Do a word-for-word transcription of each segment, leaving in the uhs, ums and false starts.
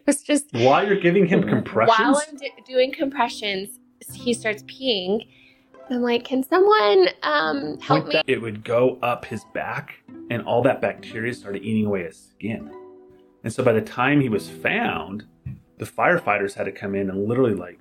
was just... While you're giving him compressions? While I'm do- doing compressions, he starts peeing. I'm like, can someone um, help me? It would go up his back, and all that bacteria started eating away his skin. And so by the time he was found, the firefighters had to come in and literally like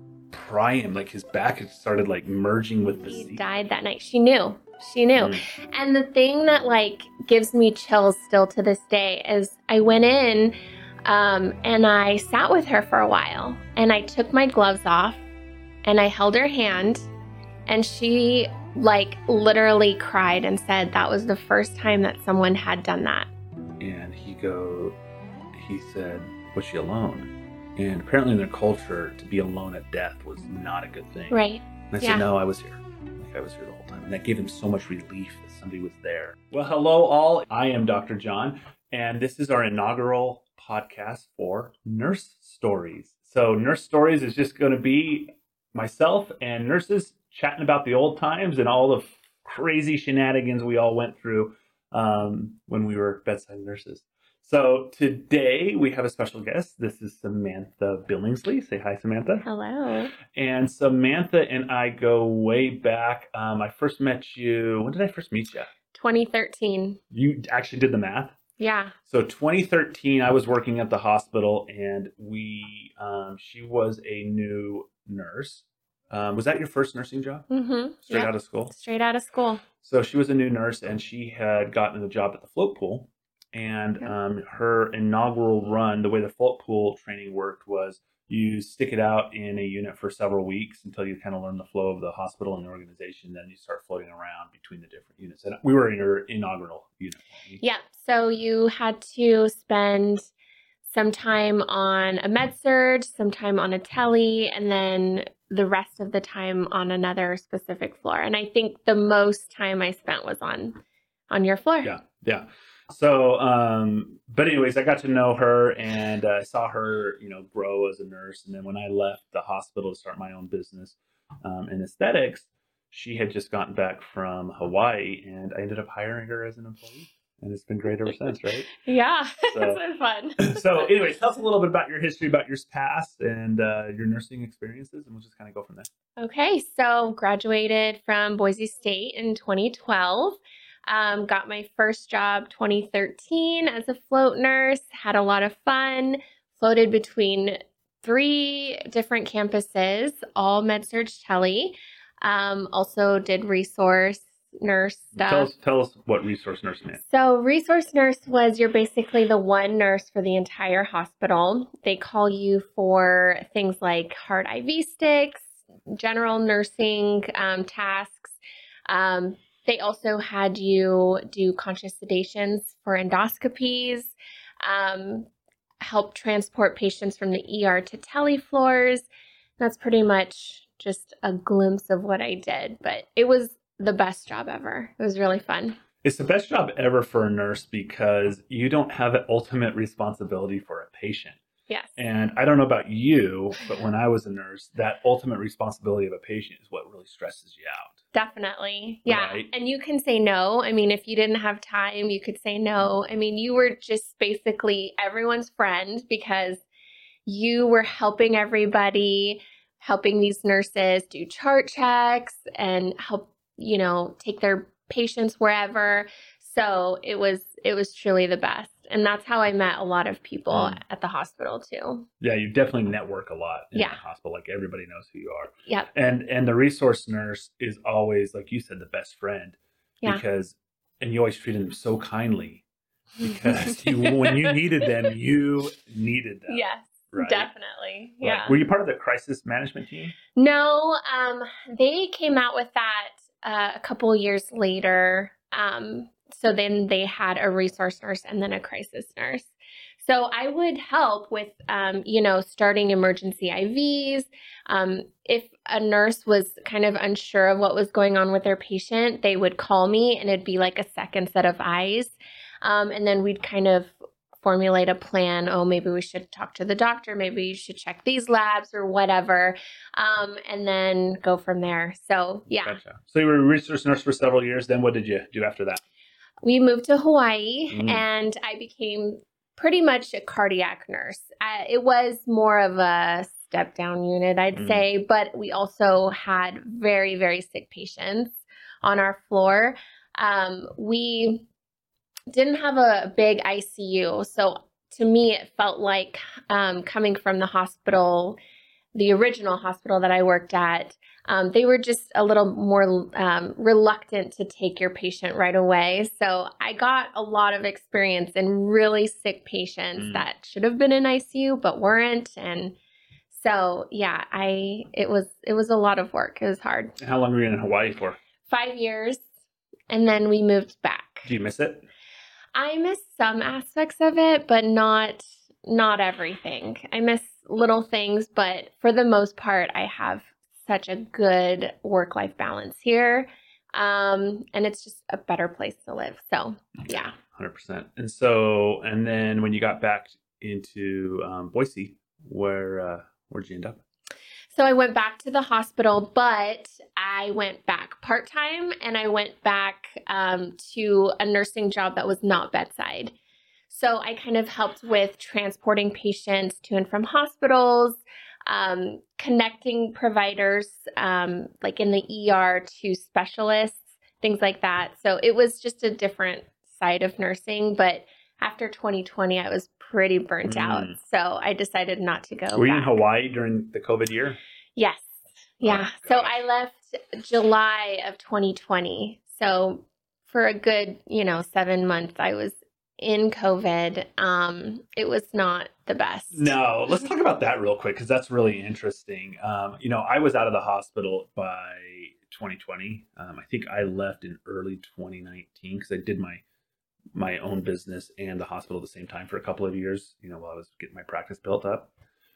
pry him. Like his back had started like merging with the He seat. died that night. She knew. She knew. Mm. And the thing that like gives me chills still to this day is I went in um, and I sat with her for a while, and I took my gloves off and I held her hand, and she like literally cried and said that was the first time that someone had done that. And he go, he said, was she alone? And apparently in their culture, to be alone at death was not a good thing. Right. And I said, Yeah. no, I was here. Like I was here the whole time. And that gave him so much relief that somebody was there. Well, hello all. I am Doctor John, and this is our inaugural podcast for Nurse Stories. So Nurse Stories is just going to be myself and nurses chatting about the old times and all the crazy shenanigans we all went through um, when we were bedside nurses. So today we have a special guest. This is Samantha Billingsley. Say hi, Samantha. Hello. And Samantha and I go way back. Um, I first met you. When did I first meet you? twenty thirteen. You actually did the math. Yeah. So twenty thirteen, I was working at the hospital, and we, um, she was a new nurse. Um, was that your first nursing job? Mm-hmm. Straight Yep. out of school? Straight out of school. So she was a new nurse, and she had gotten a job at the float pool. And Yep. um, her inaugural run, the way the float pool training worked was you stick it out in a unit for several weeks until you kind of learn the flow of the hospital and the organization. Then you start floating around between the different units. And we were in her inaugural unit. Yeah. So you had to spend some time on a med surge, some time on a tele, and then the rest of the time on another specific floor. And I think the most time I spent was on on your floor. Yeah, yeah. So, um, but anyways, I got to know her, and I uh, saw her, you know, grow as a nurse. And then when I left the hospital to start my own business um, in aesthetics, she had just gotten back from Hawaii, and I ended up hiring her as an employee. And it's been great ever since, right? Yeah, So, it's been fun. So anyways, tell us a little bit about your history, about your past and uh, your nursing experiences, and we'll just kind of go from there. Okay, so graduated from Boise State in twenty twelve. Um, got my first job twenty thirteen as a float nurse, had a lot of fun, floated between three different campuses, all med-surg tele. Um, also did resource nurse stuff. Tell us, tell us what resource nurse meant. So resource nurse was you're basically the one nurse for the entire hospital. They call you for things like hard I V sticks, general nursing um, tasks. Um, They also had you do conscious sedations for endoscopies, um, help transport patients from the E R to tele floors. That's pretty much just a glimpse of what I did, but it was the best job ever. It was really fun. It's the best job ever for a nurse because you don't have the ultimate responsibility for a patient. Yes. And I don't know about you, but when I was a nurse, that ultimate responsibility of a patient is what really stresses you out. Definitely. Yeah. Right. And you can say no. I mean, if you didn't have time, you could say no. I mean, you were just basically everyone's friend because you were helping everybody, helping these nurses do chart checks and help, you know, take their patients wherever. So it was, it was truly the best. And that's how I met a lot of people mm. at the hospital too. Yeah, you definitely network a lot in yeah. the hospital. Like everybody knows who you are. Yeah. And and the resource nurse is always, like you said, the best friend. Yeah. Because and you always treat them so kindly because you when you needed them, you needed them. Yes. Right? Definitely. Yeah. Right. Were you part of the crisis management team? No, um, they came out with that uh, a couple years later. Um, so then they had a resource nurse and then a crisis nurse. So I would help with, um, you know, starting emergency I Vs. Um, if a nurse was kind of unsure of what was going on with their patient, they would call me and it'd be like a second set of eyes. Um, and then we'd kind of formulate a plan. Oh, maybe we should talk to the doctor. Maybe you should check these labs or whatever. Um, and then go from there. So, yeah. Gotcha. So you were a resource nurse for several years. Then what did you do after that? We moved to Hawaii mm. and I became pretty much a cardiac nurse. Uh, it was more of a step down unit, I'd Mm. say, but we also had very, very sick patients on our floor. Um, we didn't have a big I C U. So to me, it felt like um, coming from the hospital, the original hospital that I worked at, um, they were just a little more um, reluctant to take your patient right away. So I got a lot of experience in really sick patients Mm. that should have been in I C U but weren't. And so yeah, I it was it was a lot of work. It was hard. And how long were you in Hawaii for? Five years, and then we moved back. Do you miss it? I miss some aspects of it, but not not everything. I miss little things, but for the most part, I have such a good work-life balance here. Um, and it's just a better place to live. So, yeah. one hundred percent. And so, and then when you got back into um, Boise, where uh, where'd you end up? So I went back to the hospital, but I went back part-time and I went back um, to a nursing job that was not bedside. So I kind of helped with transporting patients to and from hospitals, um, connecting providers um, like in the E R to specialists, things like that. So it was just a different side of nursing, but after twenty twenty, I was pretty burnt Mm. out. So I decided not to go Were you back. in Hawaii during the COVID year? Yes. Yeah. Oh, so gosh. I left July of twenty twenty. So for a good, you know, seven months, I was in COVID. Um, it was not the best. No, let's talk about that real quick because that's really interesting. Um, you know, I was out of the hospital by twenty twenty. Um, I think I left in early twenty nineteen because I did my my own business and the hospital at the same time for a couple of years, you know, while I was getting my practice built up.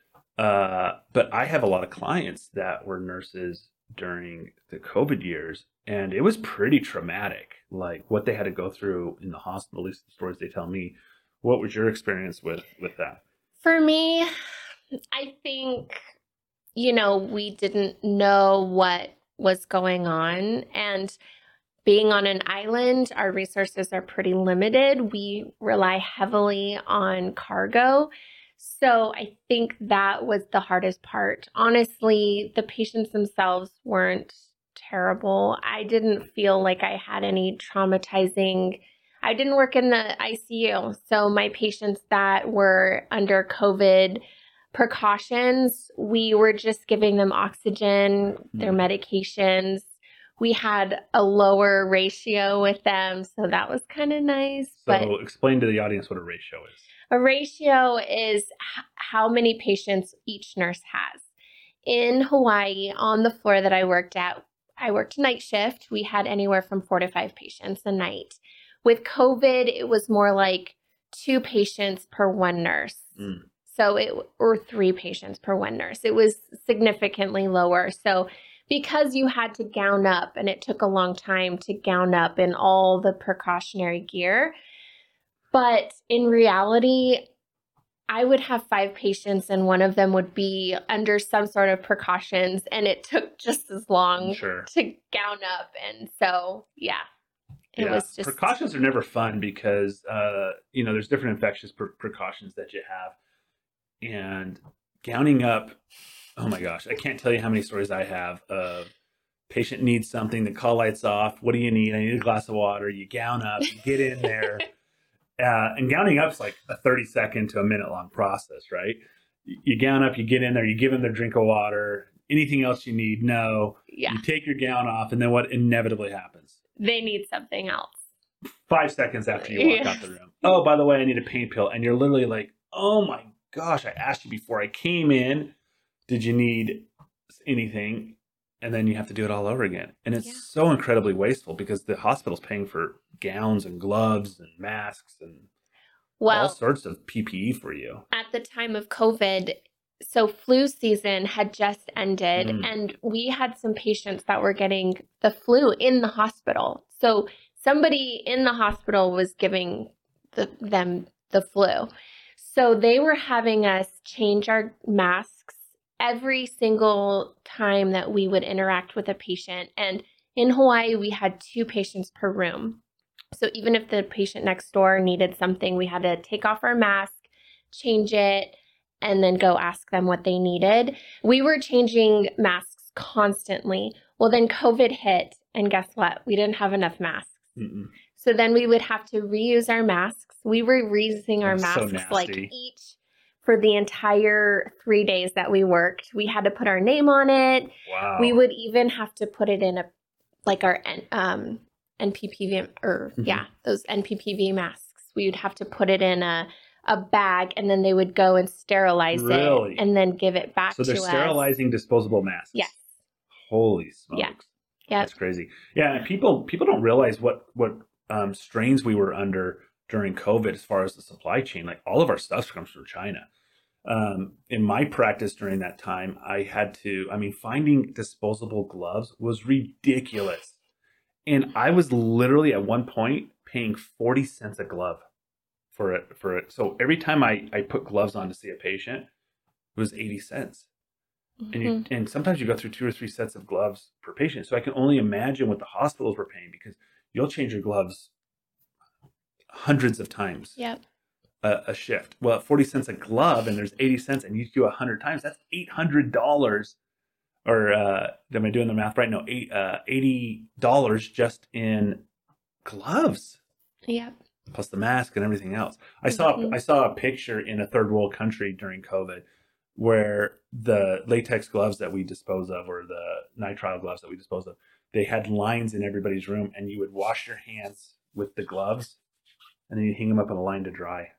Uh, but I have a lot of clients that were nurses during the COVID years, and it was pretty traumatic, like what they had to go through in the hospital, at least the stories they tell me. What was your experience with, with that? For me, I think, you know, we didn't know what was going on. And being on an island, our resources are pretty limited. We rely heavily on cargo. So I think that was the hardest part. Honestly, the patients themselves weren't terrible. I didn't feel like I had any traumatizing. I didn't work in the I C U. So my patients that were under COVID precautions, we were just giving them oxygen, their medications. We had a lower ratio with them, so that was kind of nice. So But explain to the audience what a ratio is. a ratio is h- how many patients each nurse has. In Hawaii, on the floor that I worked at, I worked night shift. We had anywhere from four to five patients a night. With COVID, it was more like two patients per one nurse. Mm. So it or three patients per one nurse. It was significantly lower. So because you had to gown up and it took a long time to gown up in all the precautionary gear. But in reality, I would have five patients and one of them would be under some sort of precautions, and it took just as long Sure. to gown up. And so, yeah, it Yeah. was just Precautions are never fun because, uh, you know, there's different infectious pre- precautions that you have. And gowning up, oh my gosh, I can't tell you how many stories I have of patient needs something, the call lights off. What do you need? I need a glass of water. You gown up, you get in there. Uh, and gowning up is like a thirty second to a minute long process, right? You, you gown up, you get in there, you give them their drink of water. Anything else you need? No. Yeah. You take your gown off, and then what inevitably happens? They need something else. Five seconds after you walk Yeah. out the room. Oh, by the way, I need a pain pill. And you're literally like, oh my gosh, I asked you before I came in, did you need anything? And then you have to do it all over again. And it's Yeah. so incredibly wasteful because the hospital's paying for gowns and gloves and masks and all Well, sorts of P P E for you. at the time of COVID, so flu season had just ended, Mm. and we had some patients that were getting the flu in the hospital. So somebody in the hospital was giving the, them the flu. So they were having us change our masks every single time that we would interact with a patient. And in Hawaii, we had two patients per room. So even if the patient next door needed something, we had to take off our mask, change it, and then go ask them what they needed. We were changing masks constantly. Well, then COVID hit, and guess what? We didn't have enough masks. Mm-mm. So then we would have to reuse our masks. We were reusing our That's so masks like nasty. each for the entire three days that we worked. We had to put our name on it. Wow. We would even have to put it in a, like our um, N P P V, or Mhm. yeah, those N P P V masks. We would have to put it in a, a bag, and then they would go and sterilize Really? it and then give it back So to they're us. sterilizing disposable masks. Yes. Holy smokes. Yeah. Yep. That's crazy. Yeah, and people people don't realize what what um, strains we were under during COVID as far as the supply chain. Like all of our stuff comes from China. Um, in my practice during that time, I had to, I mean, finding disposable gloves was ridiculous. And I was literally at one point paying forty cents a glove for it. For it. So every time I, I put gloves on to see a patient, it was eighty cents. Mm-hmm. And you, and sometimes you go through two or three sets of gloves per patient. So I can only imagine what the hospitals were paying, because you'll change your gloves hundreds of times Yep. a, a shift. Well, at forty cents a glove and there's eighty cents and you do one hundred times, that's eight hundred dollars. Or uh, am I doing the math right? No, eight, uh, eighty dollars just in gloves. Yep. Plus the mask and everything else. I saw Mhm. I saw a picture in a third world country during COVID where the latex gloves that we dispose of, or the nitrile gloves that we dispose of, they had lines in everybody's room, and you would wash your hands with the gloves, and then you hang them up on a line to dry.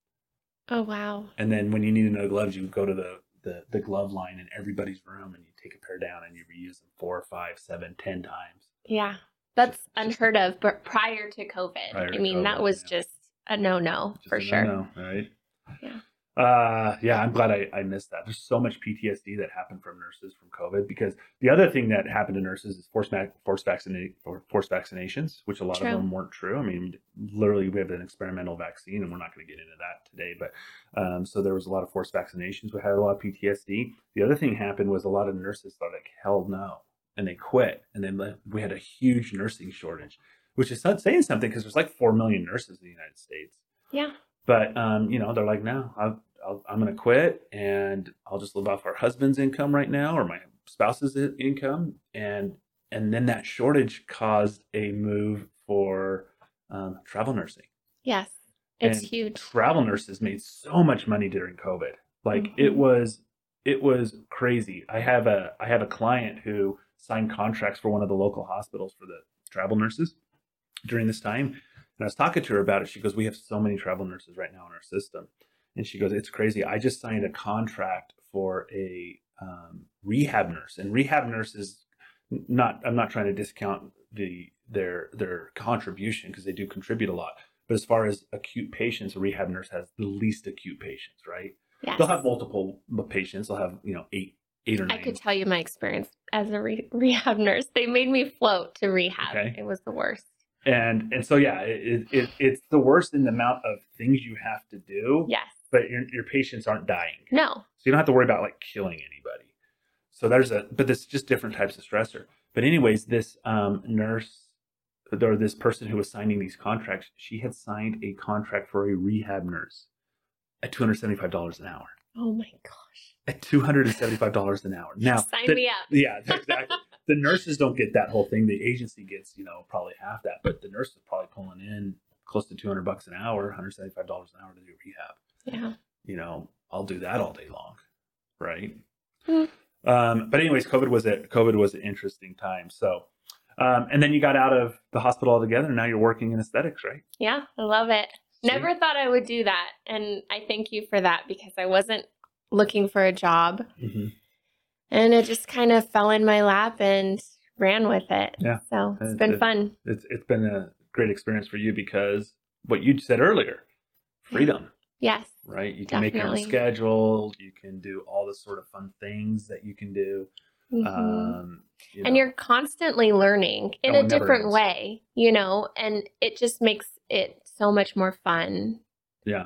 Oh, wow. And then when you needed no gloves, you would go to the, the, the glove line in everybody's room, and you take a pair down and you reuse them four, five, seven, ten times. Yeah. That's Just- unheard of, but prior to COVID. Prior to I mean, that COVID, was yeah. just a no-no Just for a sure. no-no, right? Yeah. Uh, yeah, I'm glad I, I missed that. There's so much P T S D that happened from nurses from COVID, because the other thing that happened to nurses is forced vac- forced vaccinate or forced vaccinations, which a lot True. of them weren't true. I mean, literally, we have an experimental vaccine, and we're not going to get into that today. But um, so there was a lot of forced vaccinations. We had a lot of P T S D. The other thing happened was a lot of nurses thought like, hell no, and they quit, and then le- we had a huge nursing shortage, which is not saying something, because there's like four million nurses in the United States. Yeah. But, um, you know, they're like, no, I'll, I'll, I'm going to quit, and I'll just live off our husband's income right now, or my spouse's i- income. And, and then that shortage caused a move for um, travel nursing. Yes. It's And huge. Travel nurses made so much money during COVID. Like Mhm. it was, it was crazy. I have a, I have a client who signed contracts for one of the local hospitals for the travel nurses during this time. And I was talking to her about it. She goes, we have so many travel nurses right now in our system. And she goes, it's crazy. I just signed a contract for a um, rehab nurse. And rehab nurse is not, I'm not trying to discount the their their contribution, because they do contribute a lot. But as far as acute patients, a rehab nurse has the least acute patients, right? Yes. They'll have multiple patients. They'll have, you know, eight, eight or nine. I could tell you my experience as a re- rehab nurse. They made me float to rehab. Okay. It was the worst. And and so yeah, it, it it's the worst in the amount of things you have to do. Yes. But your your patients aren't dying. No. So you don't have to worry about like killing anybody. So there's a but it's just different types of stressor. But anyways, this um, nurse or this person who was signing these contracts, she had signed a contract for a rehab nurse at two hundred seventy-five dollars an hour. Oh my gosh. At two hundred seventy-five dollars an hour. Now, Sign the, me up. Yeah, exactly. The nurses don't get that whole thing. The agency gets, you know, probably half that, but the nurse is probably pulling in close to two hundred bucks an hour, one hundred seventy-five dollars an hour to do rehab. Yeah. You know, I'll do that all day long, right? Mm. Um, but anyways, COVID was a COVID was an interesting time. So, um, and then you got out of the hospital altogether, and now you're working in aesthetics, right? Yeah. I love it. See? Never thought I would do that. And I thank you for that, because I wasn't looking for a job. Mm-hmm. And it just kind of fell in my lap and ran with it. Yeah. So it's It- been it- fun. It's it's been a great experience for you, because what you said earlier, freedom. Yes. Right? You can make your own Definitely. schedule. You can do all the sort of fun things that you can do. Mhm. Um, you And know, you're constantly learning in Oh, a it never different ends. way, you know, and it just makes it so much more fun. yeah.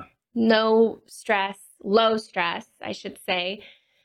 No stress, low stress, I should say,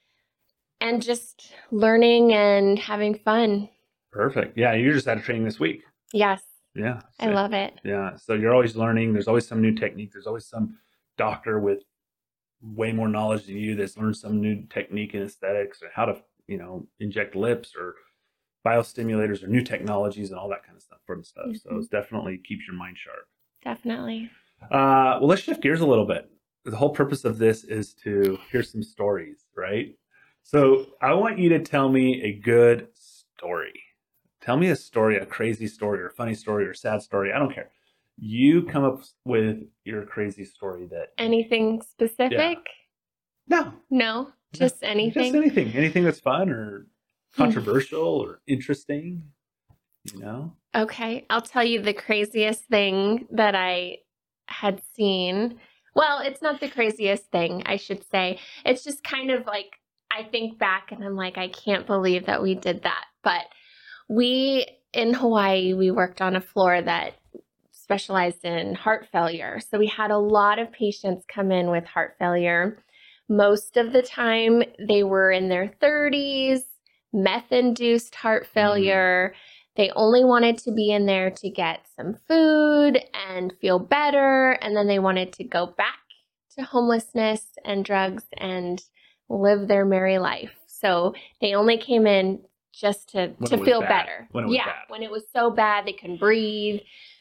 and just learning and having fun. Perfect. Yeah. You just had a training this week. Yes, Yeah. I so- love it. Yeah. So you're always learning. There's always some new technique. There's always some doctor with way more knowledge than you, that's learned some new technique in aesthetics or how to, you know, inject lips or biostimulators or new technologies and all that kind of stuff, fun stuff. Mm-hmm. So it's definitely keeps your mind sharp. Definitely. Uh, well, let's shift gears a little bit. The whole purpose of this is to hear some stories, right? So I want you to tell me a good story. Tell me a story, a crazy story or a funny story or a sad story. I don't care. You come up with your crazy story that... Anything specific? Yeah. No. No, just no, anything? Just anything. Anything that's fun or controversial or interesting, you know? Okay, I'll tell you the craziest thing that I had seen. Well, it's not the craziest thing, I should say. It's just kind of like, I think back and I'm like, I can't believe that we did that. But we, in Hawaii, we worked on a floor that specialized in heart failure. So we had a lot of patients come in with heart failure. Most of the time, they were in their thirties, meth-induced heart failure. Mm. They only wanted to be in there to get some food and feel better. And then they wanted to go back to homelessness and drugs and live their merry life. So they only came in just to, to feel bad. better. When it was yeah, bad. When it was so bad, they couldn't breathe.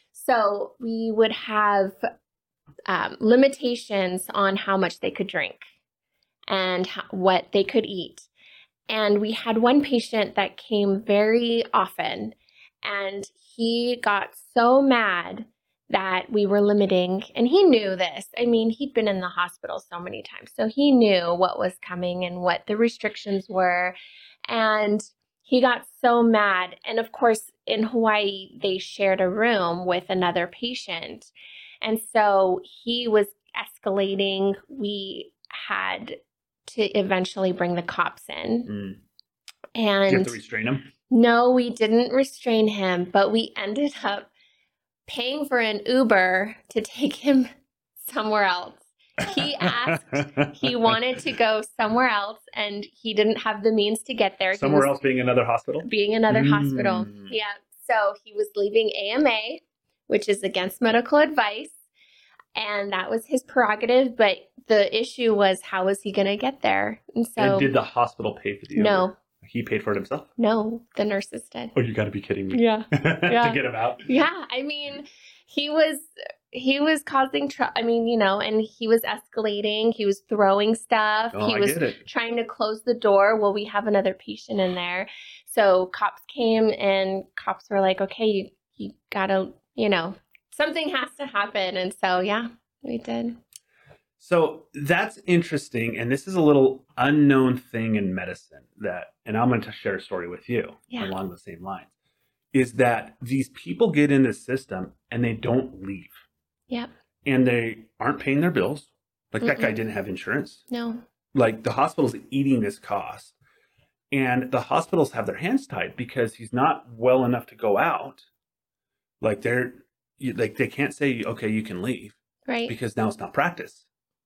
So we would have um, limitations on how much they could drink and how, what they could eat. And we had one patient that came very often, and he got so mad that we were limiting, and he knew this. I mean, he'd been in the hospital so many times, so he knew what was coming and what the restrictions were. And he got so mad. And of course, in Hawaii, they shared a room with another patient. And so he was escalating. We had to eventually bring the cops in. Mm. And did you have to restrain him? No, we didn't restrain him, but we ended up paying for an Uber to take him somewhere else. He asked, he wanted to go somewhere else, and he didn't have the means to get there. Somewhere else being another hospital? Being another mm. hospital, yeah. So he was leaving A M A, which is against medical advice, and that was his prerogative, but the issue was, how was he going to get there? And so... And did the hospital pay for the Uber? No. He paid for it himself? No, the nurses did. Oh, you got to be kidding me. Yeah. yeah. To get him out? Yeah. I mean, he was he was causing trouble. I mean, you know, and he was escalating. He was throwing stuff. Oh, he I was get it. trying to close the door. Well, we have another patient in there. So cops came, and cops were like, okay, you, you got to, you know, something has to happen. And so, yeah, we did. So that's interesting. And this is a little unknown thing in medicine that, and I'm going to share a story with you yeah. along the same lines, is that these people get in the system and they don't leave. Yep. And they aren't paying their bills. Like, Mm-mm. that guy didn't have insurance. No. Like, the hospital's eating this cost. And the hospitals have their hands tied because he's not well enough to go out. Like, they're, like, they can't say, okay, you can leave. Right. Because now it's not practice.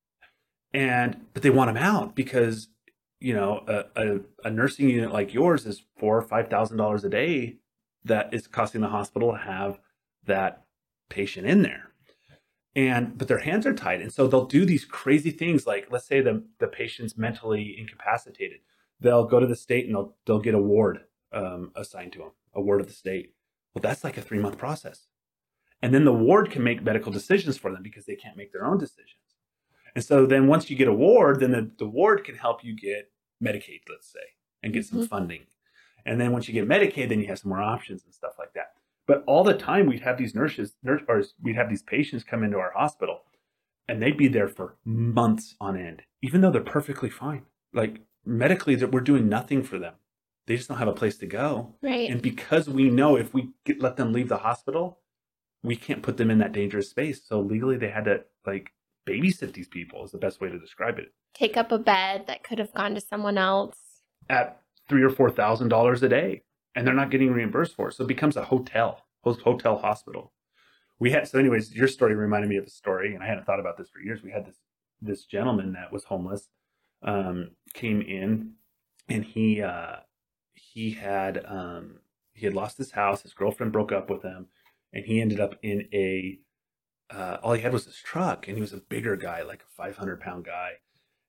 And, but they want him out because, you know, a, a, a nursing unit like yours is four or five thousand dollars a day that is costing the hospital to have that patient in there. And, but their hands are tied. And so they'll do these crazy things. Like, let's say the, the patient's mentally incapacitated. They'll go to the state and they'll, they'll get a ward um, assigned to them, a ward of the state. Well, that's like a three month process. And then the ward can make medical decisions for them because they can't make their own decisions. And so then once you get a ward, then the, the ward can help you get Medicaid, let's say, and get mm-hmm. some funding. And then once you get Medicaid, then you have some more options and stuff like that. But all the time we'd have these nurses, nurse, or we'd have these patients come into our hospital, and they'd be there for months on end, even though they're perfectly fine. Like, medically, that we're doing nothing for them. They just don't have a place to go. Right. And because we know if we get, let them leave the hospital, we can't put them in that dangerous space. So legally, they had to, like, babysit these people is the best way to describe it. Take up a bed that could have gone to someone else. At three or four thousand dollars a day. And they're not getting reimbursed for it. So it becomes a hotel, hotel hospital. We had, so anyways, your story reminded me of a story, and I hadn't thought about this for years. We had this, this gentleman that was homeless, um, came in, and he, uh, he had, um, he had lost his house. His girlfriend broke up with him, and he ended up in a, uh, all he had was his truck, and he was a bigger guy, like a five hundred pound guy.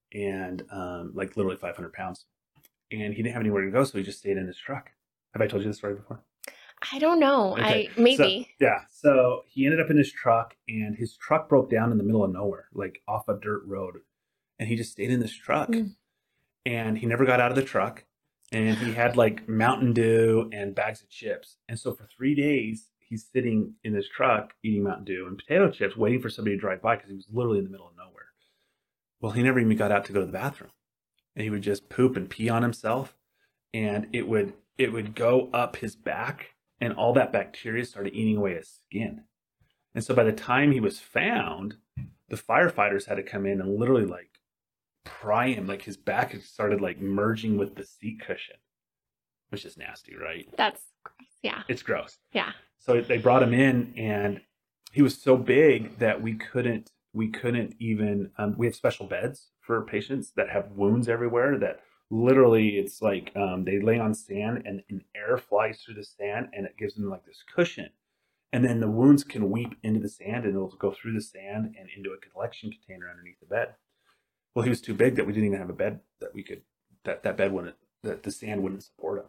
and um, like literally five hundred pounds. And he didn't have anywhere to go, so he just stayed in his truck. Have I told you this story before? I don't know. Okay. I So, maybe. yeah. So he ended up in his truck, and his truck broke down in the middle of nowhere, like off a dirt road. And he just stayed in this truck. Mm. And he never got out of the truck. And he had like Mountain Dew and bags of chips. And so for three days, he's sitting in his truck eating Mountain Dew and potato chips, waiting for somebody to drive by because he was literally in the middle of nowhere. Well, he never even got out to go to the bathroom. And he would just poop and pee on himself. And it would it would go up his back, and all that bacteria started eating away his skin. And so by the time he was found, the firefighters had to come in and literally like pry him, like his back had started like merging with the seat cushion, which is nasty, right? That's gross. Yeah. It's gross. Yeah. So they brought him in, and he was so big that we couldn't we couldn't even um, we have special beds for patients that have wounds everywhere that literally it's like um, they lay on sand, and, and air flies through the sand, and it gives them like this cushion, and then the wounds can weep into the sand, and it'll go through the sand and into a collection container underneath the bed. Well, he was too big that we didn't even have a bed that we could that that bed wouldn't that the sand wouldn't support him.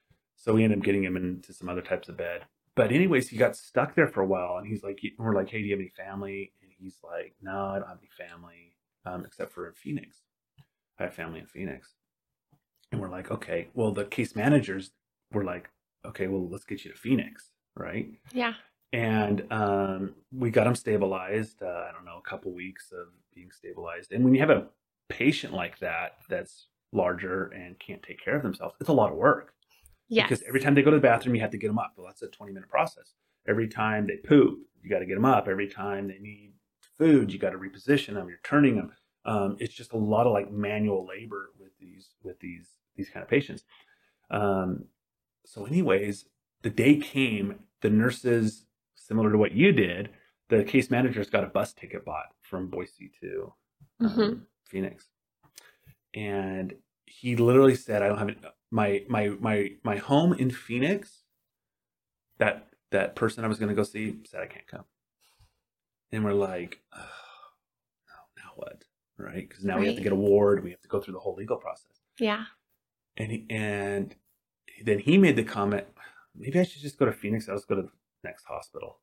So we ended up getting him into some other types of bed. But anyways, he got stuck there for a while, and he's like, we're like, hey, do you have any family? And he's like, no, I don't have any family, um, except for in Phoenix. I have family in Phoenix. And we're like, okay, well, the case managers were like, okay, well, let's get you to Phoenix, right? Yeah. And um, we got him stabilized. Uh, I don't know, a couple weeks of being stabilized. And when you have a patient like that, that's larger and can't take care of themselves, it's a lot of work. Yes. Because every time they go to the bathroom, you have to get them up. Well, that's a twenty minute process. Every time they poop, you got to get them up. Every time they need food, you got to reposition them. You're turning them. Um, it's just a lot of like manual labor with these with these these kind of patients. Um, so, anyways, the day came. The nurses, similar to what you did, the case managers got a bus ticket bought from Boise to um, mm-hmm. Phoenix, and he literally said, "I don't have it." My my my my home in Phoenix, that that person I was going to go see said I can't come, and we're like, oh, no, now what, right? Because now right. we have to get a ward, we have to go through the whole legal process. Yeah. And he, and then he made the comment, maybe I should just go to Phoenix. I'll just go to the next hospital.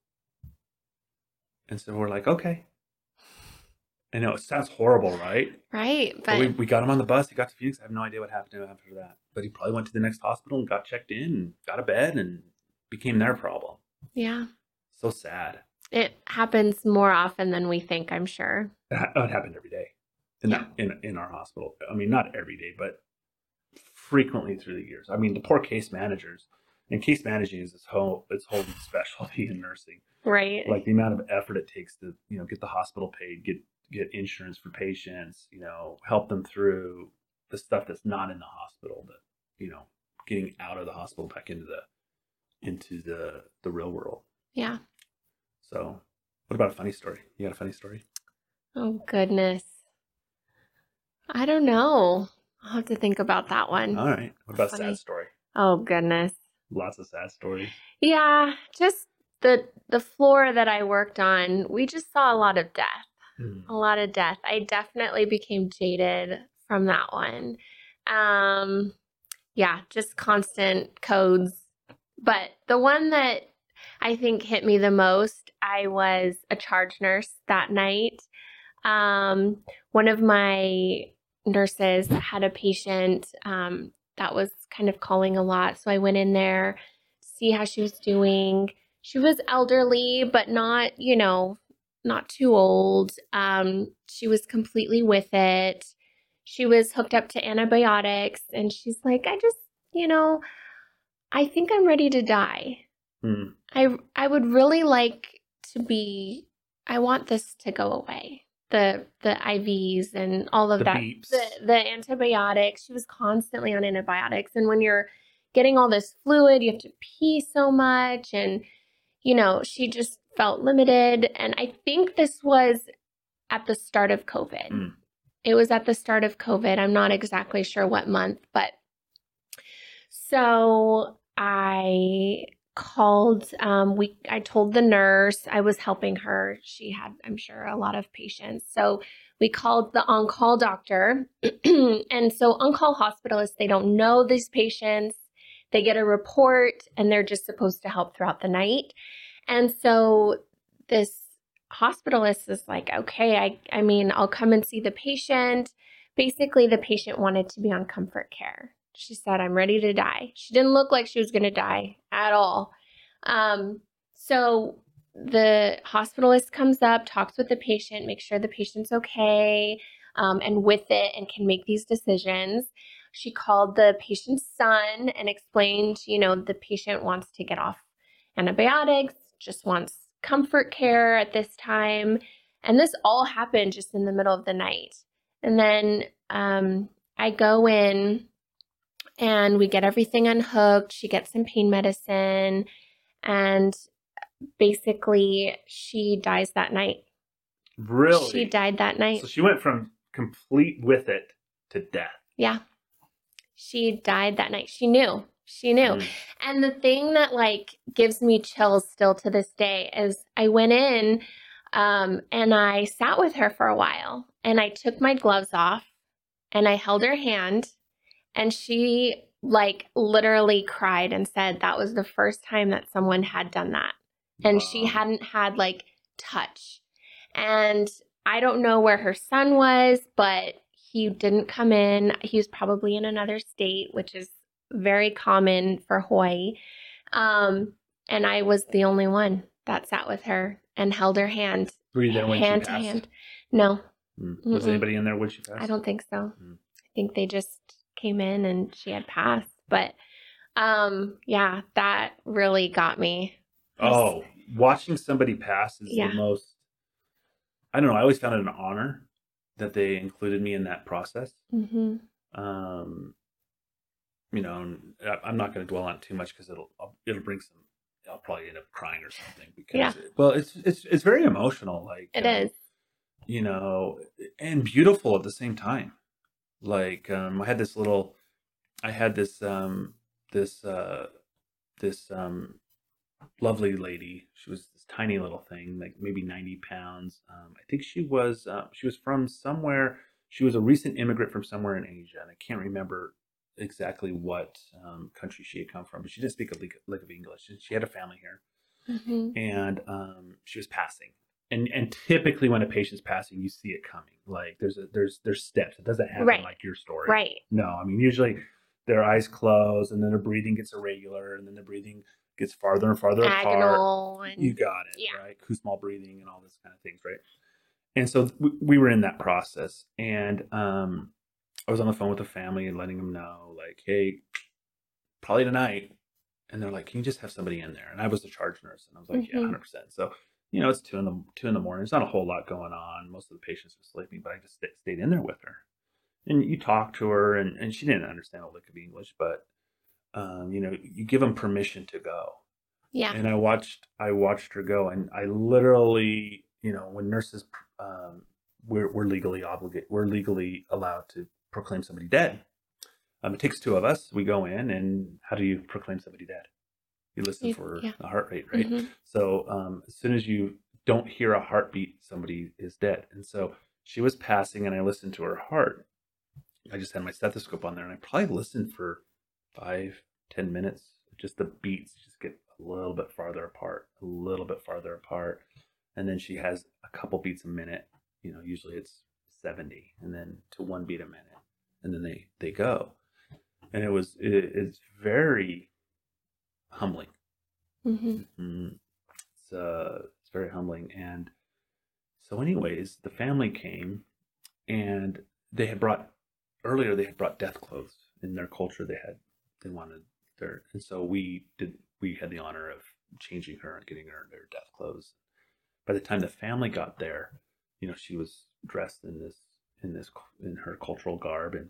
And so we're like, okay. I know it sounds horrible, right? Right. But, but we, we got him on the bus. He got to Phoenix. I have no idea what happened to him after that. But he probably went to the next hospital and got checked in and got a bed and became their problem. Yeah. So sad. It happens more often than we think, I'm sure. It, ha- it happened every day in, yeah. that, in, in our hospital. I mean, not every day, but frequently through the years. I mean, the poor case managers. And case managing is its whole, its whole specialty in nursing. Right. Like the amount of effort it takes to, you know, get the hospital paid, get get insurance for patients, you know, help them through the stuff that's not in the hospital, but, you know, getting out of the hospital back into the into the the real world. Yeah. So, what about a funny story? You got a funny story? Oh, goodness. I don't know. I'll have to think about that one. All right. What about funny. a sad story? Oh, goodness. Lots of sad stories. Yeah, just the the floor that I worked on, we just saw a lot of death. A lot of death. I definitely became jaded from that one. Um, yeah, just constant codes. But the one that I think hit me the most, I was a charge nurse that night. Um, one of my nurses had a patient um, that was kind of calling a lot. So I went in there, see how she was doing. She was elderly, but not, you know, not too old. Um, she was completely with it. She was hooked up to antibiotics, and she's like, I just, you know, I think I'm ready to die. Hmm. I I would really like to be, I want this to go away. The the I Vs and all of the that. Beeps. The the antibiotics. She was constantly on antibiotics. And when you're getting all this fluid, you have to pee so much, and you know, she just felt limited. And I think this was at the start of COVID. Mm. It was at the start of COVID. I'm not exactly sure what month, but so I called, um, we, I told the nurse I was helping her. She had, I'm sure, a lot of patients. So we called the on-call doctor. And so on-call hospitalists, they don't know these patients. They get a report and they're just supposed to help throughout the night. And so this hospitalist is like, okay, I, I mean, I'll come and see the patient. Basically, the patient wanted to be on comfort care. She said, I'm ready to die. She didn't look like she was going to die at all. Um, so the hospitalist comes up, talks with the patient, makes sure the patient's okay, um, and with it, and can make these decisions. She called the patient's son and explained, you know, the patient wants to get off antibiotics, just wants comfort care at this time. And this all happened just in the middle of the night. And then um, I go in and we get everything unhooked. She gets some pain medicine, and basically she dies that night. Really? She died that night. So she went from complete with it to death. Yeah. She died that night. She knew. She knew. Mm. And the thing that like gives me chills still to this day is I went in um, and I sat with her for a while, and I took my gloves off and I held her hand, and she like literally cried and said that was the first time that someone had done that. And wow. She hadn't had like touch. And I don't know where her son was, but he didn't come in. He was probably in another state, which is very common for Hawaii. Um, and I was the only one that sat with her and held her hand. Were you there when hand she passed? To hand. No. Mm. Was Mm-mm. anybody in there when she passed? I don't think so. Mm. I think they just came in and she had passed. But um, yeah, that really got me. Oh, watching somebody pass is yeah. the most, I don't know, I always found it an honor that they included me in that process. Mm-hmm. Um, you know, I'm not going to dwell on it too much because it'll it'll bring some. I'll probably end up crying or something because yeah. it, well, it's it's it's very emotional. Like it um, is, you know, and beautiful at the same time. Like um, I had this little, I had this um this uh this um lovely lady. She was this tiny little thing, like maybe ninety pounds. Um, I think she was uh, she was from somewhere. She was a recent immigrant from somewhere in Asia, and I can't remember exactly what um, country she had come from, but she didn't speak a lick, lick of English. She had a family here, mm-hmm. and um, she was passing. And and typically when a patient's passing, you see it coming. Like there's a there's there's steps. It doesn't happen right. like your story. Right. No, I mean usually their eyes close, and then their breathing gets irregular, and then the breathing gets farther and farther Agonal apart. And, you got it, yeah. right? Kussmaul breathing and all this kind of things, right? And so we, we were in that process, and um, I was on the phone with the family and letting them know, like, hey, probably tonight. And they're like, can you just have somebody in there? And I was the charge nurse, and I was like, mm-hmm. yeah, one hundred percent. So, you know, it's two in the two in the morning. There's not a whole lot going on. Most of the patients are sleeping, but I just st- stayed in there with her. And you talk to her, and, and she didn't understand a lick of English, but um, you know, you give them permission to go. Yeah. And I watched I watched her go, and I literally, you know, when nurses um, we're we're legally obligated, we're legally allowed to proclaim somebody dead. Um, it takes two of us. We go in, and how do you proclaim somebody dead? You listen for yeah. the heart rate, right? Mm-hmm. So um, as soon as you don't hear a heartbeat, somebody is dead. And so she was passing, and I listened to her heart. I just had my stethoscope on there, and I probably listened for five, ten minutes. Just the beats just get a little bit farther apart, a little bit farther apart. And then she has a couple beats a minute. You know, usually it's seventy, and then to one beat a minute. And then they, they go. And it was, it, it's very humbling. Mm-hmm. Mm-hmm. It's, uh, it's very humbling. And so anyways, the family came, and they had brought, earlier they had brought death clothes. In their culture, they had, they wanted their, and so we did, we had the honor of changing her and getting her their death clothes. By the time the family got there, you know, she was dressed in this, in this, in her cultural garb, and,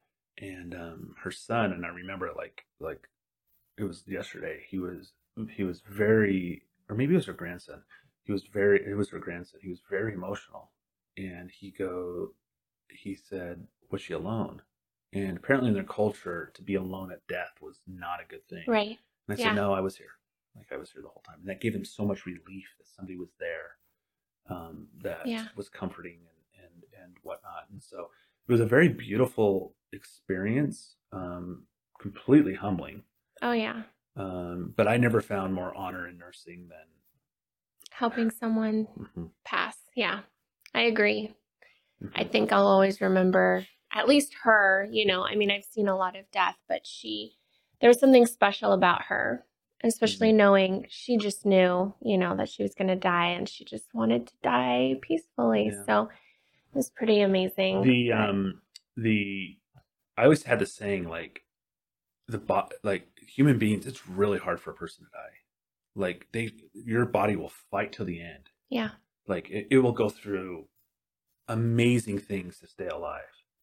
and um, her son, and I remember it like, like it was yesterday, he was, he was very, or maybe it was her grandson. He was very, it was her grandson. He was very emotional. And he go, he said, was she alone? And apparently in their culture, to be alone at death was not a good thing. Right. And I yeah. said, no, I was here. Like I was here the whole time. And that gave him so much relief that somebody was there, um, that yeah. was comforting and, and, and whatnot. And so it was a very beautiful experience, um, completely humbling. Oh, yeah. Um, but I never found more honor in nursing than helping someone mm-hmm. pass. Yeah, I agree. Mm-hmm. I think I'll always remember at least her, you know, I mean, I've seen a lot of death, but she, there was something special about her, especially mm-hmm. knowing she just knew, you know, that she was going to die and she just wanted to die peacefully. Yeah. So it was pretty amazing. The, but... um, the, I always had the saying, like, the bo- like human beings, it's really hard for a person to die. Like they, your body will fight till the end. Yeah. Like it, it will go through amazing things to stay alive.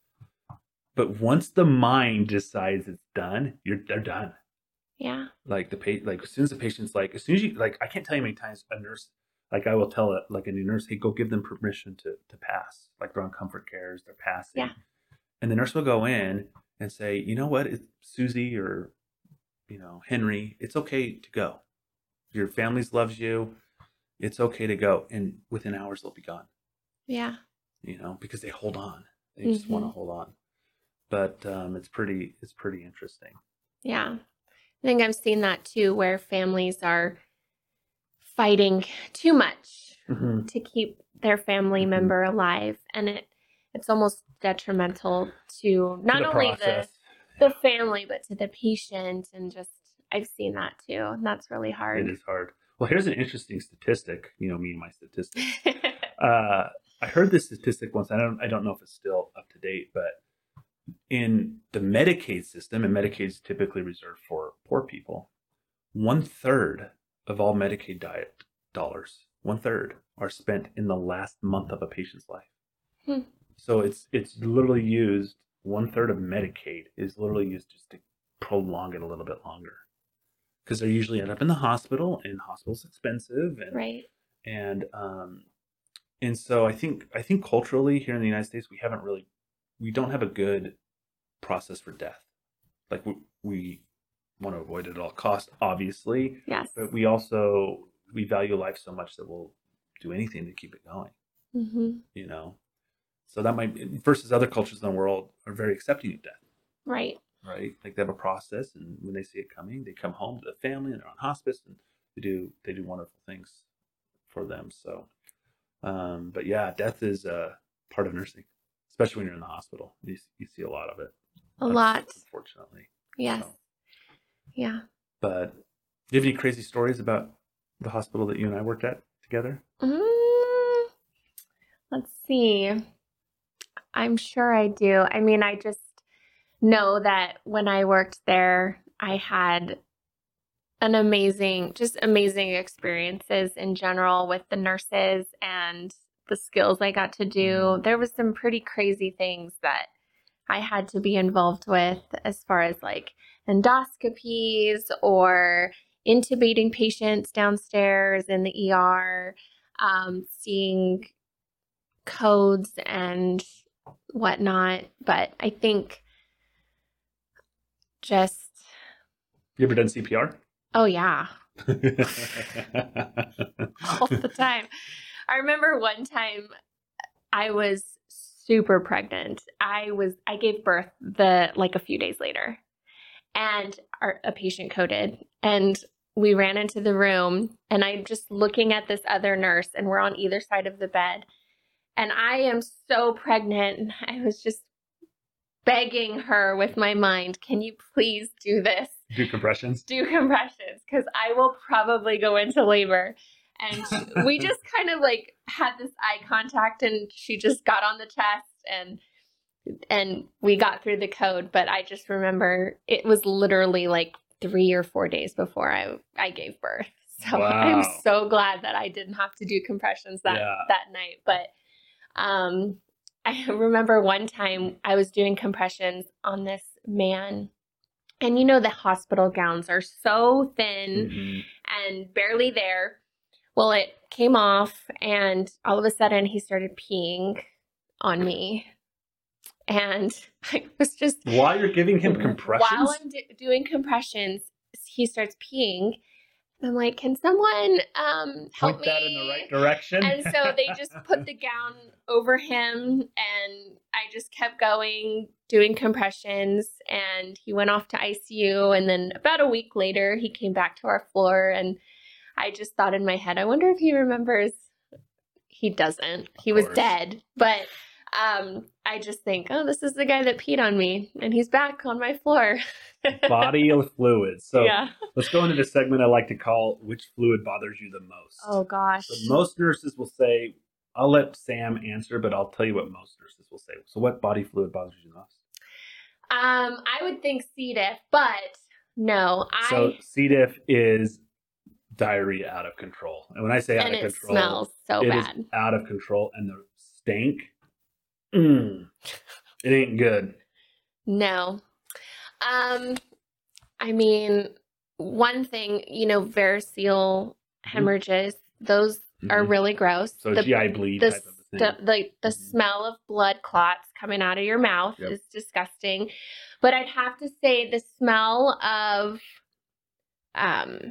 But once the mind decides it's done, you're they're done. Yeah. Like the pa- like as soon as the patient's like, as soon as you like, I can't tell you how many times a nurse, like I will tell it like a new nurse, hey, go give them permission to to pass. Like they're on comfort cares, they're passing. Yeah. And the nurse will go in and say, you know what, it's Susie or, you know, Henry, it's okay to go. Your family loves you. It's okay to go. And within hours, they'll be gone. Yeah. You know, because they hold on. They mm-hmm. just want to hold on. But um, it's pretty, it's pretty interesting. Yeah. I think I've seen that too, where families are fighting too much mm-hmm. to keep their family mm-hmm. member alive. And it, it's almost detrimental to not to the only process. the, the family, but to the patient. And just, I've seen that too. And that's really hard. It is hard. Well, here's an interesting statistic, you know, me and my statistics. uh, I heard this statistic once. I don't, I don't know if it's still up to date, but in the Medicaid system, and Medicaid is typically reserved for poor people, one third of all Medicaid diet dollars, one third are spent in the last month of a patient's life. Hmm. So it's it's literally used, one third of Medicaid is literally used just to prolong it a little bit longer. Because they usually end up in the hospital, and hospital's expensive, and right. and um, and so I think I think culturally here in the United States we haven't really, we don't have a good process for death. Like we we want to avoid it at all costs, obviously. Yes. But we also we value life so much that we'll do anything to keep it going. Mm-hmm. You know, so that might versus other cultures in the world are very accepting of death. Right. Right, like they have a process, and when they see it coming, they come home to the family, and they're on hospice, and they do they do wonderful things for them. So, um, but yeah, death is a part of nursing, especially when you're in the hospital. You you see a lot of it. A lot, unfortunately. Yes. So, yeah. But do you have any crazy stories about the hospital that you and I worked at together? Mm, let's see. I'm sure I do. I mean, I just know that when I worked there, I had an amazing, just amazing experiences in general with the nurses and the skills I got to do. There was some pretty crazy things that I had to be involved with as far as like endoscopies or intubating patients downstairs in the E R, um, seeing codes and whatnot. But I think just... You ever done C P R? Oh, yeah. All the time. I remember one time I was super pregnant. I was, I gave birth the, like a few days later, and our, a patient coded, and we ran into the room, and I'm just looking at this other nurse, and we're on either side of the bed, and I am so pregnant, and I was just begging her with my mind, can you please do this? Do compressions? Do compressions, because I will probably go into labor. And we just kind of like had this eye contact, and she just got on the chest, and and we got through the code. But I just remember it was literally like three or four days before I I gave birth. So wow. I'm so glad that I didn't have to do compressions that yeah. that night. But um. I remember one time I was doing compressions on this man, and you know, the hospital gowns are so thin mm-hmm. and barely there. Well, it came off, and all of a sudden he started peeing on me. And I was just... While you're giving him compressions? While I'm do- doing compressions, he starts peeing. I'm like, can someone um, help Point me? that in the right direction. And so they just put the gown over him, and I just kept going, doing compressions, and he went off to I C U. And then about a week later, he came back to our floor, and I just thought in my head, I wonder if he remembers. He doesn't. He was dead. But um, I just think, oh, this is the guy that peed on me, and he's back on my floor. Body of fluids. So yeah. Let's go into the segment I like to call which fluid bothers you the most. Oh, gosh. So most nurses will say, I'll let Sam answer, but I'll tell you what most nurses will say. So what body fluid bothers you the most? Um, I would think C. diff, but no. I So C. diff is diarrhea out of control. And when I say out and of it control, smells so it bad. is out of control. And the stink, mm, it ain't good. No. Um, I mean, one thing, you know, variceal hemorrhages, those Mhm. are really gross. So the, G I bleed the, type of a thing. The, the, the Mhm. smell of blood clots coming out of your mouth Yep. is disgusting. But I'd have to say the smell of, um,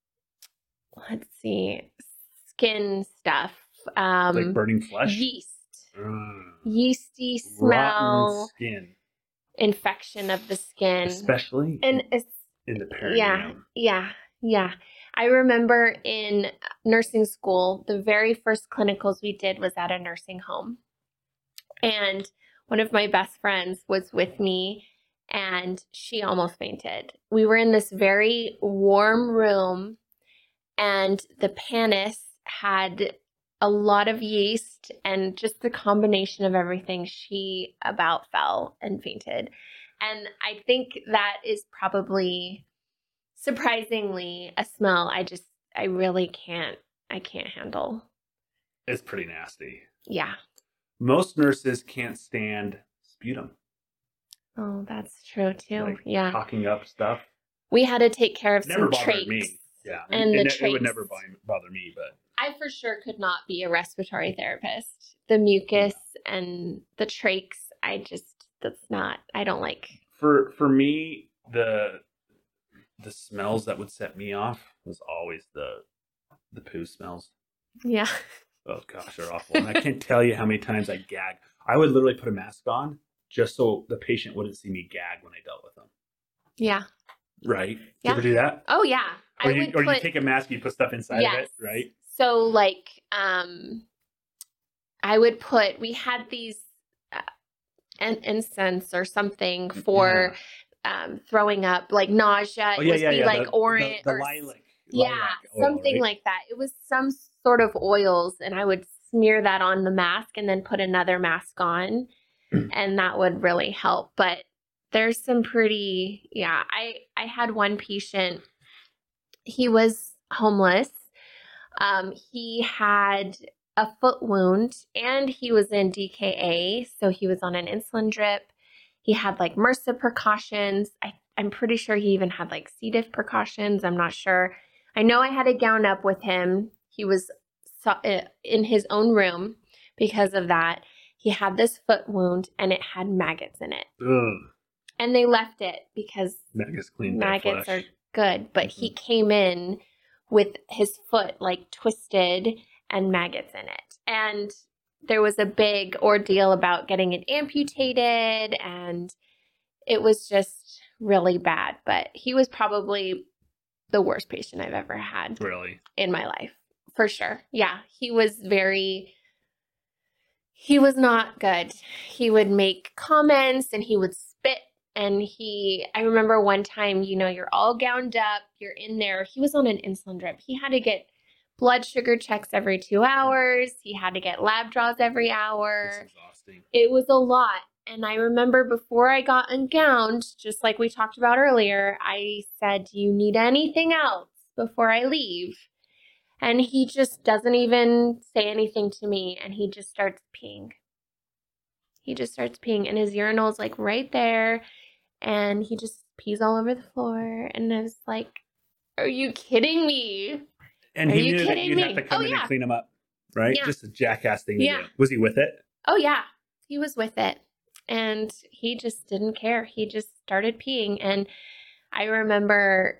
let's see, skin stuff. Um, Like burning flesh? Yeast. Mm. Yeasty Rotten smell. skin. Infection of the skin. Especially and it's, in the perineum. Yeah, yeah, yeah. I remember in nursing school, the very first clinicals we did was at a nursing home. And one of my best friends was with me, and she almost fainted. We were in this very warm room, and the panis had a lot of yeast, and just the combination of everything, she about fell and fainted. And I think that is probably, surprisingly, a smell I just, I really can't, I can't handle. It's pretty nasty. Yeah. Most nurses can't stand sputum. Oh, that's true too. Like yeah. Cocking up stuff. We had to take care of Never some bothered trachs. me. Yeah. And it, the it, it would trachs. never bother me, but. I for sure could not be a respiratory therapist. The mucus yeah. and the trachs, I just, that's not, I don't like. For for me, the the smells that would set me off was always the the poo smells. Yeah. Oh gosh, they're awful. And I can't tell you how many times I gag. I would literally put a mask on just so the patient wouldn't see me gag when I dealt with them. Yeah. Right? Did yeah. you ever do that? Oh yeah. Or I you would or put, you take a mask, you put stuff inside yes. of it, right? So like, um, I would put. We had these uh, an incense or something for yeah. um, throwing up, like nausea. Oh, it yeah, would yeah, be yeah. like the, orange the, the or lilac. yeah, lilac oil, something right? like that. It was some sort of oils, and I would smear that on the mask and then put another mask on, and that would really help. But there's some pretty, yeah. I I had one patient. He was homeless. Um, he had a foot wound, and he was in D K A, so he was on an insulin drip. He had like MRSA precautions. I, I'm pretty sure he even had like C. diff precautions. I'm not sure. I know I had to gown up with him. He was in his own room because of that. He had this foot wound, and it had maggots in it. Ugh. And they left it because maggots, clean maggots flesh. are good. But mm-hmm. he came in with his foot like twisted and maggots in it. And there was a big ordeal about getting it amputated, and it was just really bad. But he was probably the worst patient I've ever had. Really? In my life, for sure. Yeah, he was very, he was not good. He would make comments, and he would spit. And he, I remember one time, you know, you're all gowned up, you're in there. He was on an insulin drip. He had to get blood sugar checks every two hours. He had to get lab draws every hour. That's exhausting. It was a lot. And I remember before I got ungowned, just like we talked about earlier, I said, do you need anything else before I leave? And he just doesn't even say anything to me. And he just starts peeing. He just starts peeing. And his urinal is like right there. And he just pees all over the floor. And I was like, are you kidding me? And Are he you knew that kidding you'd me? have to come Oh, in yeah. and clean him up, right? Yeah. Just a jackass thing to Yeah. do. Was he with it? Oh, yeah. He was with it. And he just didn't care. He just started peeing. And I remember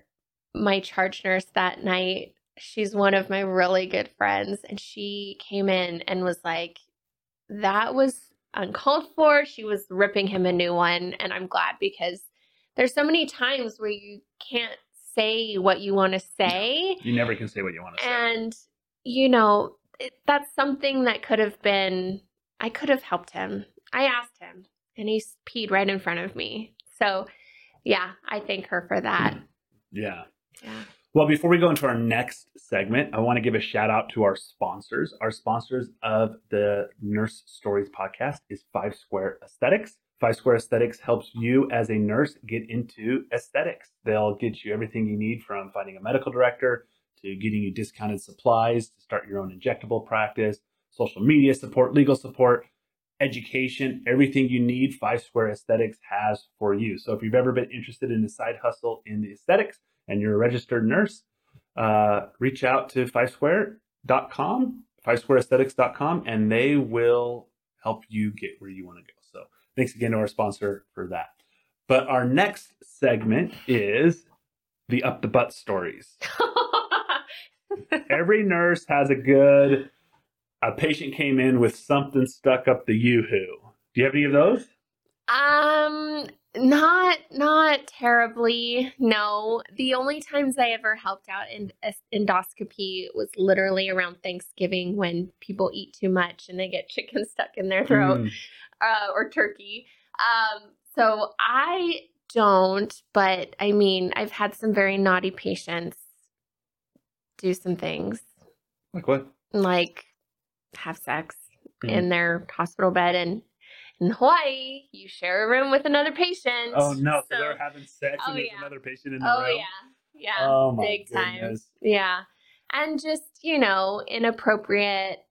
my charge nurse that night, she's one of my really good friends, and she came in and was like, that was uncalled for. She was ripping him a new one. And I'm glad, because there's so many times where you can't say what you want to say. You never can say what you want to say. And, you know, it, that's something that could have been, I could have helped him. I asked him, and he peed right in front of me. So, yeah, I thank her for that. Yeah. Yeah. Well, before we go into our next segment, I want to give a shout out to our sponsors. Our sponsors of the Nurse Stories podcast is Five Square Aesthetics. Five Square Aesthetics helps you as a nurse get into aesthetics. They'll get you everything you need, from finding a medical director to getting you discounted supplies to start your own injectable practice, social media support, legal support, education, everything you need, Five Square Aesthetics has for you. So if you've ever been interested in a side hustle in the aesthetics and you're a registered nurse, uh, reach out to five square dot com, five square aesthetics dot com, and they will help you get where you want to go. So thanks again to our sponsor for that. But our next segment is the Up the Butt stories. Every nurse has a good, a patient came in with something stuck up the yoo-hoo. Do you have any of those? Um, not not terribly. No. The only times I ever helped out in endoscopy was literally around Thanksgiving, when people eat too much and they get chicken stuck in their throat, mm. uh, or turkey. Um, so I don't, but I mean, I've had some very naughty patients do some things. Like what? Like have sex mm. in their hospital bed. And in Hawaii, you share a room with another patient. Oh no! So, so they're having sex, oh, and there's yeah. another patient in the oh, room. Oh yeah, yeah, oh, my big goodness. time. Yeah, and just, you know, inappropriate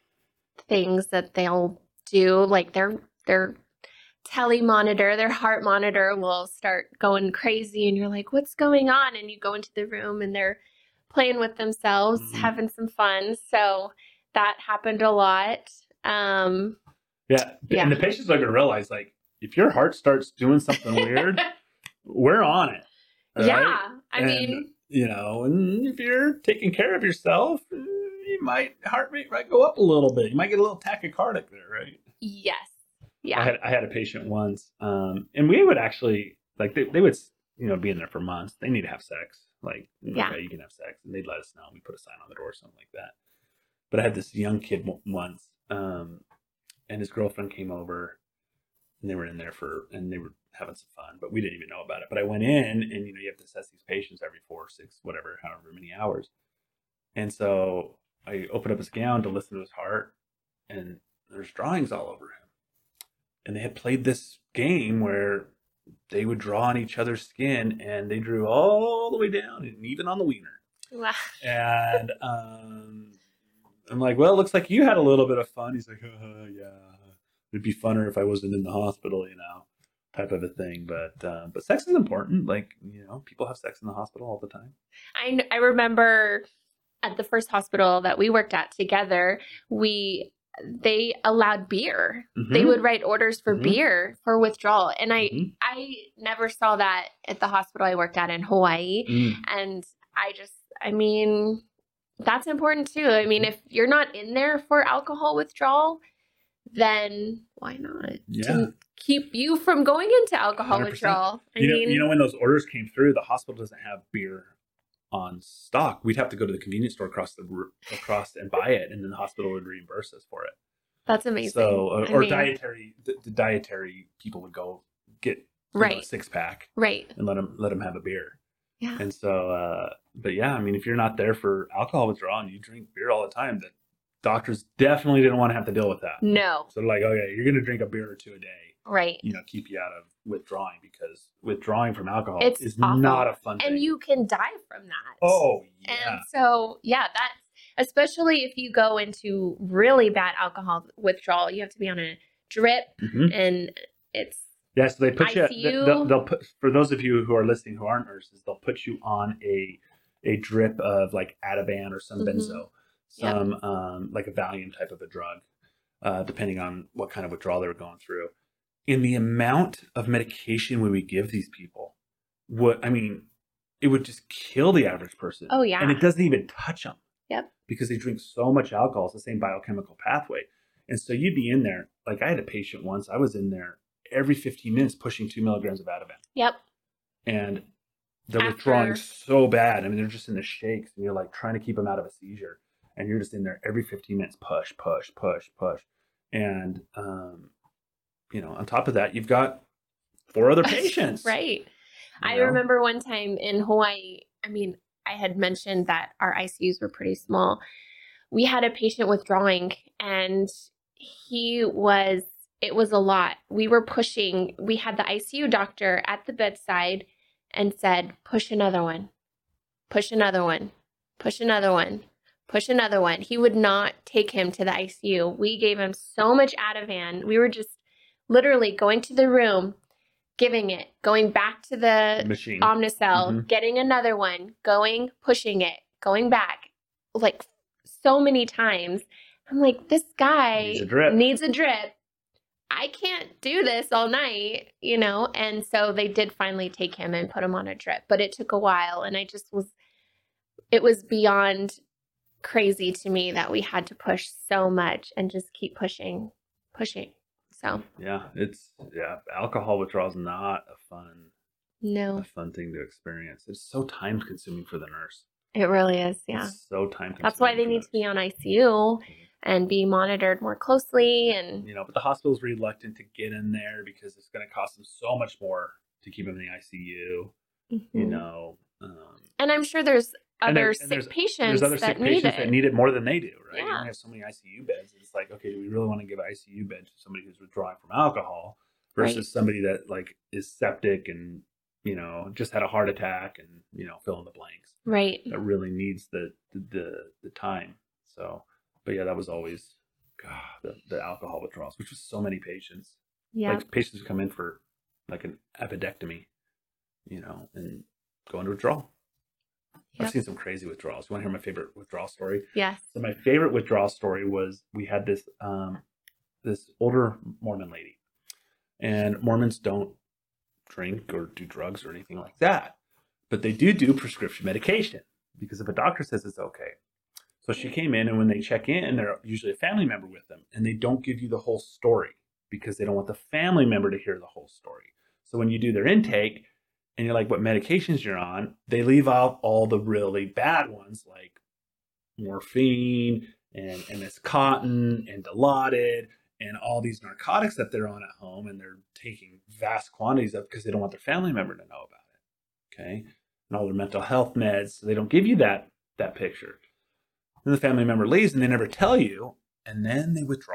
things that they'll do, like their their tele monitor, their heart monitor will start going crazy, and you're like, "What's going on?" And you go into the room, and they're playing with themselves, mm-hmm. having some fun. So that happened a lot. Um, Yeah. yeah, and the patients are going to realize, like, if your heart starts doing something weird, we're on it. Yeah, right? I and, mean, you know, and if you're taking care of yourself, you might, heart rate might go up a little bit. You might get a little tachycardic there, right? Yes. Yeah. I had I had a patient once, um, and we would actually, like, they, they would, you know, be in there for months. They need to have sex. Like, yeah. okay, you can have sex, and they'd let us know. We put a sign on the door or something like that. But I had this young kid once. Um, And his girlfriend came over, and they were in there for, and they were having some fun, but we didn't even know about it. But I went in, and, you know, you have to assess these patients every four, six, whatever, however many hours. And so I opened up his gown to listen to his heart, and there's drawings all over him. And they had played this game where they would draw on each other's skin, and they drew all the way down, and even on the wiener. Wow. And, um... I'm like, well, it looks like you had a little bit of fun. He's like, uh, yeah, it'd be funner if I wasn't in the hospital, you know, type of a thing. But uh, but sex is important. Like, you know, people have sex in the hospital all the time. I, I remember at the first hospital that we worked at together, we they allowed beer. Mm-hmm. They would write orders for mm-hmm. beer for withdrawal. And I, mm-hmm. I never saw that at the hospital I worked at in Hawaii. Mm. And I just, I mean... That's important too. I mean, if you're not in there for alcohol withdrawal, then why not? Yeah. To keep you from going into alcohol one hundred percent withdrawal. I you mean, know, you know, when those orders came through, the hospital doesn't have beer on stock. We'd have to go to the convenience store across the across and buy it, and then the hospital would reimburse us for it. That's amazing. So, uh, or mean, dietary, the, the dietary people would go get right. know, a six pack, right, and let them let them have a beer. Yeah. And so, uh, but yeah, I mean, if you're not there for alcohol withdrawal and you drink beer all the time, then doctors definitely didn't want to have to deal with that. No. So they're like, okay, you're going to drink a beer or two a day. Right. You know, keep you out of withdrawing, because withdrawing from alcohol it's is awful. not a fun thing. And you can die from that. Oh, yeah. And so, yeah, that's, especially if you go into really bad alcohol withdrawal, you have to be on a drip, mm-hmm. and it's, yeah, so they put I C U. you. They'll, they'll put, for those of you who are listening who aren't nurses, they'll put you on a a drip of like Ativan or some mm-hmm. benzo, some yep. um, like a Valium type of a drug, uh, depending on what kind of withdrawal they were going through. In the amount of medication we would give these people, what I mean, it would just kill the average person. Oh, yeah. And it doesn't even touch them. Yep. Because they drink so much alcohol. It's the same biochemical pathway. And so you'd be in there. Like I had a patient once. I was in there every fifteen minutes pushing two milligrams of Ativan. Yep. And they're After... withdrawing so bad. I mean, they're just in the shakes. And you're like trying to keep them out of a seizure. And you're just in there every fifteen minutes, push, push, push, push. And, um, you know, on top of that, you've got four other patients. Right. I know? remember one time in Hawaii, I mean, I had mentioned that our I C Us were pretty small. We had a patient withdrawing and he was, it was a lot. We were pushing, we had the I C U doctor at the bedside and said, push another one, push another one, push another one, push another one. He would not take him to the I C U. We gave him so much Ativan. We were just literally going to the room, giving it, going back to the machine, Omnicell, mm-hmm. getting another one, going, pushing it, going back, like so many times. I'm like, this guy needs a drip. Needs a drip. I can't do this all night, you know? And so they did finally take him and put him on a drip, but it took a while. And I just was, it was beyond crazy to me that we had to push so much and just keep pushing, pushing. So yeah, it's yeah. Alcohol withdrawal is not a fun, no, a fun thing to experience. It's so time consuming for the nurse. It really is. Yeah, it's so time consuming. That's why they need to be on I C U mm-hmm. and be monitored more closely. And you know, but the hospital's reluctant to get in there because it's going to cost them so much more to keep them in the I C U. Mm-hmm. You know, um, and I'm sure there's other there, sick there's, patients there's other that sick need patients it. that need it more than they do, right? Yeah. You only have so many I C U beds. It's like, okay, do we really want to give an I C U bed to somebody who's withdrawing from alcohol versus right. somebody that like is septic and, you know, just had a heart attack and, you know, fill in the blanks. Right. That really needs the the the, the time. So, but yeah, that was always God, the, the alcohol withdrawals, which was so many patients. Yeah. Like patients who come in for like an appendectomy, you know, and go into withdrawal. Yep. I've seen some crazy withdrawals. You want to hear my favorite withdrawal story? Yes. So my favorite withdrawal story was we had this um, this older Mormon lady, and Mormons don't drink or do drugs or anything like that, but they do do prescription medication because if a doctor says it's okay. So she came in, and when they check in, they're usually a family member with them, and they don't give you the whole story because they don't want the family member to hear the whole story. So when you do their intake, and you're like, what medications you're on, they leave out all the really bad ones like morphine and M S Cotton and Dilaudid and all these narcotics that they're on at home and they're taking vast quantities of because they don't want their family member to know about it. Okay. And all their mental health meds. So they don't give you that, that picture. Then the family member leaves and they never tell you, and then they withdraw.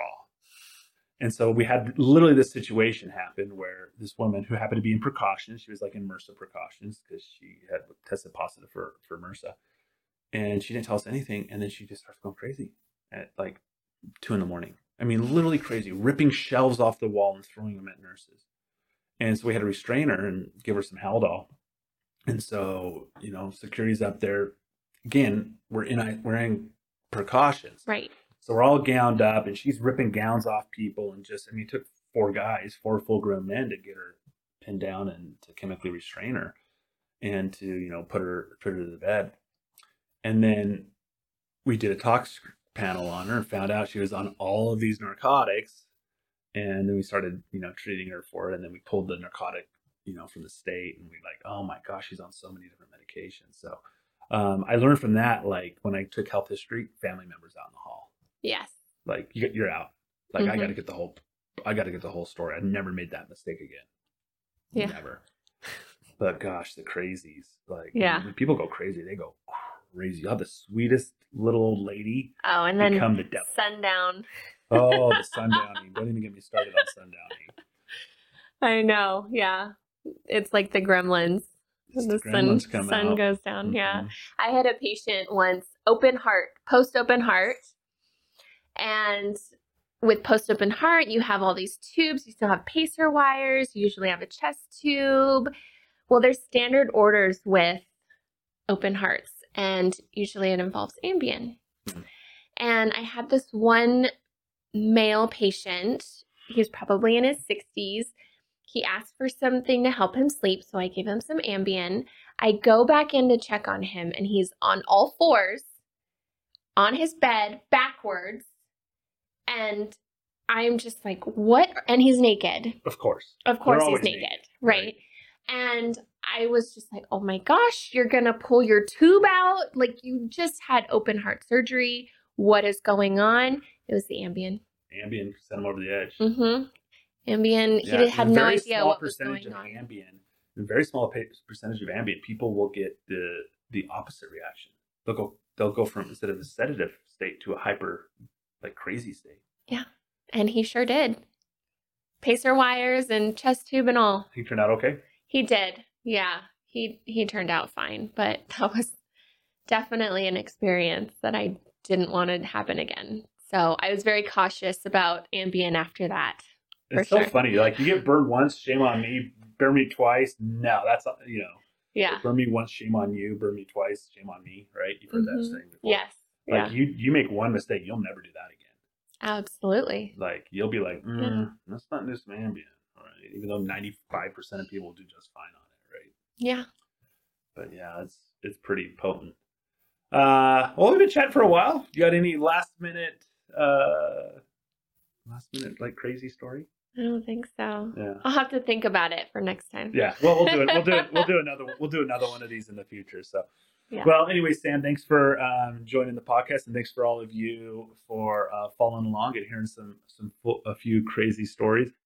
And so we had literally this situation happen where this woman who happened to be in precautions, she was like in MRSA precautions because she had tested positive for, for MRSA. And she didn't tell us anything. And then she just starts going crazy at like two in the morning. I mean, literally crazy, ripping shelves off the wall and throwing them at nurses. And so we had to restrain her and give her some Haldol. And so, you know, security's up there. Again, we're in, we're in precautions. Right. So we're all gowned up, and she's ripping gowns off people, and just, I mean, it took four guys, four full-grown men to get her pinned down and to chemically restrain her and to, you know, put her, put her to the bed. And then we did a tox panel on her and found out she was on all of these narcotics. And then we started, you know, treating her for it. And then we pulled the narcotic, you know, from the state, and we like, oh my gosh, she's on so many different medications. So um, I learned from that, like when I took health history, family members out in the hall. Yes. Like you, you're out. Like mm-hmm. I got to get the whole, I got to get the whole story. I never made that mistake again. Yeah. Never. But gosh, the crazies. Like yeah. when people go crazy, they go crazy. You have the sweetest little old lady. Oh, and then become the devil. Sundown. Oh, the sundowning. Don't even get me started on sundowning. I know. Yeah. It's like the gremlins. It's the the gremlins sun, come sun out. goes down. Mm-hmm. Yeah. I had a patient once, open heart, post open heart. And with post open heart, you have all these tubes. You still have pacer wires. You usually have a chest tube. Well, there's standard orders with open hearts, and usually it involves Ambien. Mm-hmm. And I had this one male patient. He was probably in his sixties. He asked for something to help him sleep, so I gave him some Ambien. I go back in to check on him, and he's on all fours on his bed backwards. And I'm just like, what? And he's naked. Of course. Of course They're he's always naked, naked, right? right. And I was just like, oh my gosh, you're going to pull your tube out? Like, you just had open heart surgery. What is going on? It was the Ambien. Ambien sent him over the edge. Mm-hmm. Ambien, he Yeah, did, had a no very idea small what was percentage going of on. Ambien, a very small pa- percentage of Ambien, people will get the the opposite reaction. They'll go they'll go from, instead of a sedative state, to a hyper, like, crazy state. Yeah, and he sure did. Pacer wires and chest tube and all. He turned out okay? He did. Yeah, he he turned out fine, but that was definitely an experience that I didn't want to happen again. So I was very cautious about Ambien after that. It's for so sure. funny. Like, you get burned once, shame on me. Burn me twice. No, that's not, you know. Yeah. Burn me once, shame on you. Burn me twice, shame on me. Right? You've heard Mhm. that saying before. Yes. Like, Yeah. you you make one mistake, you'll never do that again. Absolutely. Like, you'll be like, mm, Yeah. let's not do some Ambien. Right? Even though ninety-five percent of people do just fine on it, right? Yeah. But yeah, it's it's pretty potent. Uh, well, we've been chatting for a while. You got any last minute, uh, last minute like crazy story? I don't think so. Yeah. I'll have to think about it for next time. Yeah. Well, we'll do it. We'll do it. We'll do another. We'll do another one of these in the future. So. Yeah. Well, anyway, Sam, thanks for um, joining the podcast, and thanks for all of you for uh, following along and hearing some some a few crazy stories.